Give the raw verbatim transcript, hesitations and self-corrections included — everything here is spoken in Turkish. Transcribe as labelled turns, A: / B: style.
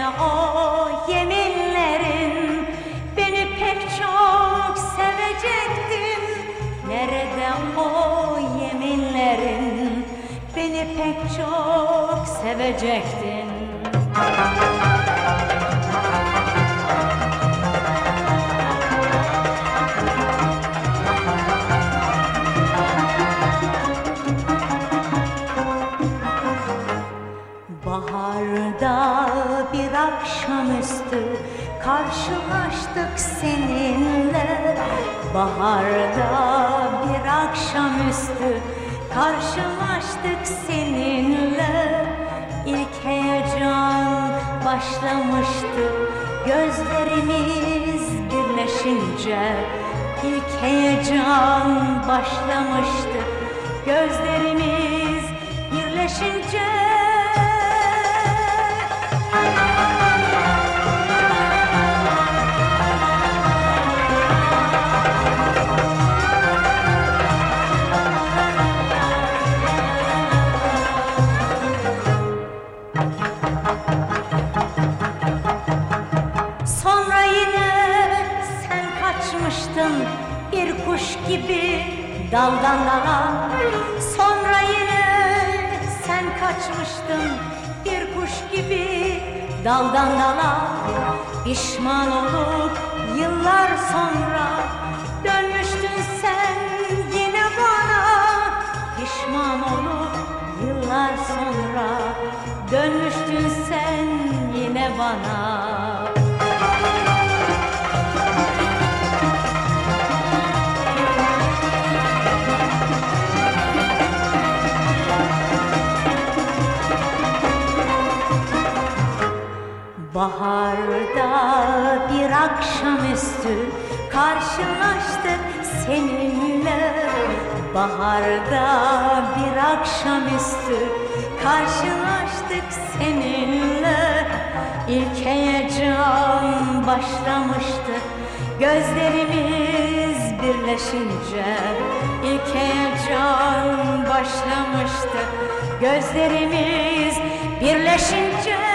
A: Nerede o yeminlerin, beni pek çok sevecektin. Nerede o yeminlerin, beni pek çok sevecektin. Baharda bir akşamüstü karşılaştık seninle. Baharda bir akşamüstü karşılaştık seninle. İlk heyecan başlamıştı gözlerimiz birleşince. İlk heyecan başlamıştı gözlerimiz birleşince. Sonra yine sen kaçmıştın bir kuş gibi daldan dala. Sonra yine sen kaçmıştın bir kuş gibi daldan dala. Pişman olup yıllar sonra dönmüştün sen yine bana. Pişman olup yıllar sonra dönmüştün sen yine bana. Baharda bir akşamüstü karşılaştık seninle. Baharda bir akşamüstü karşılaştık seninle. İlk heyecan başlamıştı gözlerimiz birleşince. İlk heyecan başlamıştı gözlerimiz birleşince.